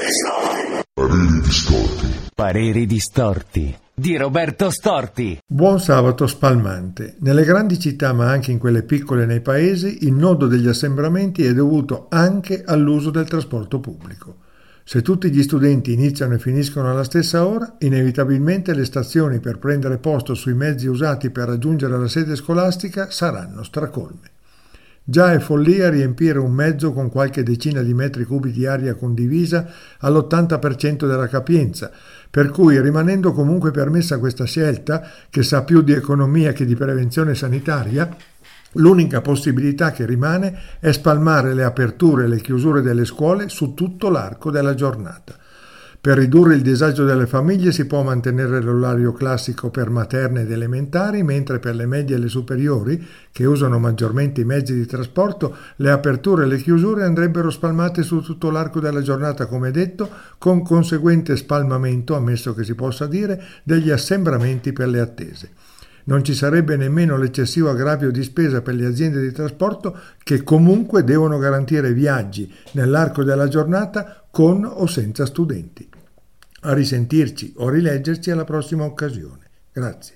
Pareri distorti. Pareri distorti di Roberto Storti. Buon sabato spalmante. Nelle grandi città, ma anche in quelle piccole nei paesi, il nodo degli assembramenti è dovuto anche all'uso del trasporto pubblico. Se tutti gli studenti iniziano e finiscono alla stessa ora, inevitabilmente le stazioni per prendere posto sui mezzi usati per raggiungere la sede scolastica saranno stracolme. Già è follia riempire un mezzo con qualche decina di metri cubi di aria condivisa all'80% della capienza, per cui, rimanendo comunque permessa questa scelta, che sa più di economia che di prevenzione sanitaria, l'unica possibilità che rimane è spalmare le aperture e le chiusure delle scuole su tutto l'arco della giornata. Per ridurre il disagio delle famiglie si può mantenere l'orario classico per materne ed elementari, mentre per le medie e le superiori, che usano maggiormente i mezzi di trasporto, le aperture e le chiusure andrebbero spalmate su tutto l'arco della giornata, come detto, con conseguente spalmamento, ammesso che si possa dire, degli assembramenti per le attese. Non ci sarebbe nemmeno l'eccessivo aggravio di spesa per le aziende di trasporto che comunque devono garantire viaggi nell'arco della giornata con o senza studenti. A risentirci o rileggerci alla prossima occasione. Grazie.